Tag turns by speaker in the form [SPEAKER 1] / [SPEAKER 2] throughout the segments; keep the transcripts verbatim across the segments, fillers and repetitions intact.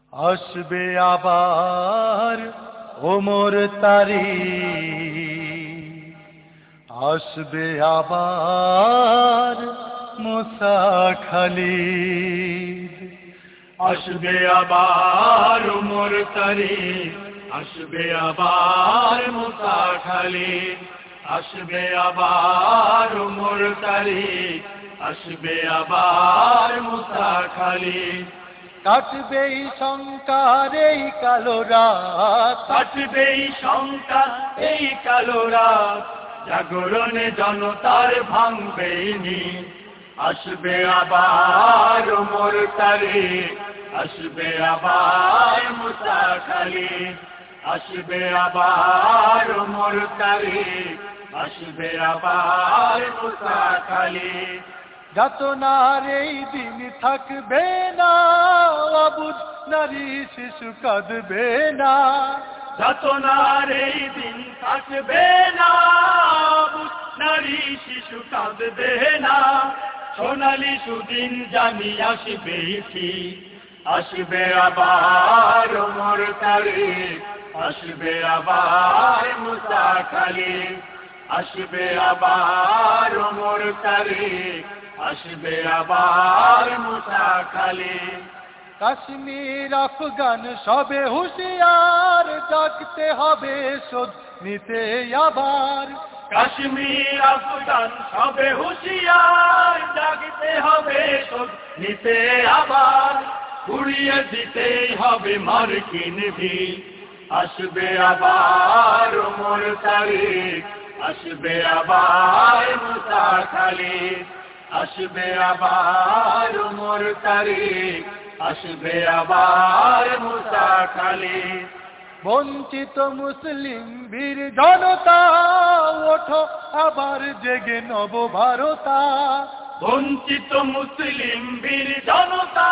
[SPEAKER 1] আসবে আবার ওমর তারিখ, আসবে আবার মুসা খালিদ,
[SPEAKER 2] আসবে আবার ওমর তারিখ, আসবে আবার মুসা খালিদ, আসবে আবার ওমর তারিখ, আসবে আবার মুসা খালিদ।
[SPEAKER 1] কাটবে এই শঙ্কার এই কালো রাত,
[SPEAKER 2] কাটবে এই শঙ্কা এই কালো রাত, জাগরণে জনতার ভাঙবে নীল। আসবে আবার ওমর তারিখ, আসবে আবার মুসা খালিদ, আসবে আবার ওমর তারিখ, আসবে আবার মুসা খালিদ।
[SPEAKER 1] যাতনার এই দিন থাকবে না, অবুঝ নারী শিশু কাঁদবে না।
[SPEAKER 2] যাতনার এই দিন থাকবে না, অবুঝ নারী শিশু কাঁদবে না। সোনালী সুদিন জানি আসবে ঠিক, আসবে আবার ওমর তারিখ, আসবে আবার মুসা খালিদ, আসবে আবার ওমর তারিখ, আসবে আবার মুসা খালিদ।
[SPEAKER 1] কাশ্মীর আফগান সবে হুঁশিয়ার, জাগতে হবে শোধ নিতে আবার।
[SPEAKER 2] কাশ্মীর আফগান সবে হুঁশিয়ার, জাগতে হবে শোধ নিতে আবার। উড়িয়ে দিতেই হবে মার্কিন ভিড়, আসবে আবার ওমর তারিখ, আসবে আবার মুসা খালিদ, আসবে আবার ওমর তারিখ, আসবে আবার মুসা খালিদ।
[SPEAKER 1] বঞ্চিত মুসলিম বীর জনতা, ওঠো আবার জেগে নব ভারতা।
[SPEAKER 2] বঞ্চিত মুসলিম বীর জনতা,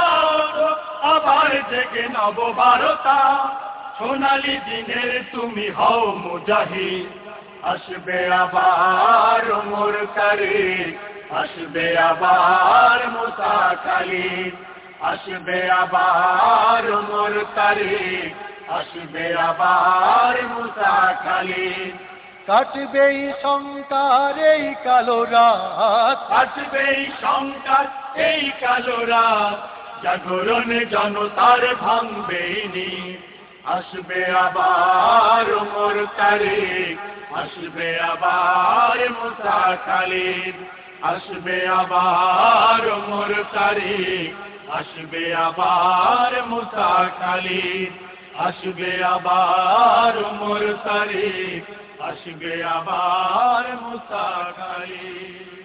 [SPEAKER 2] আবার জেগে নব ভারতা। সোনালী দিনের তুমি হও মুজাহিদ, আসবে আবার ওমর তারিখ, আসবে আবার মুসা খালিদ, আসবে আবার ওমর তারিখ, আসবে আবার মুসা খালিদ।
[SPEAKER 1] কাটবে এই শঙ্কার এই কালো রাত,
[SPEAKER 2] কাটবে এই শঙ্কার এই কালো রাত, জাগরণে জনতার ভাঙবে নীল। আসবে আবার ওমর তারিখ, আসবে আবার মুসা খালিদ, আসবে আবার ওমর তারিখ, আসবে আবার মুসা খালিদ, আসবে আবার ওমর তারিখ, আসবে আবার মুসা খালিদ।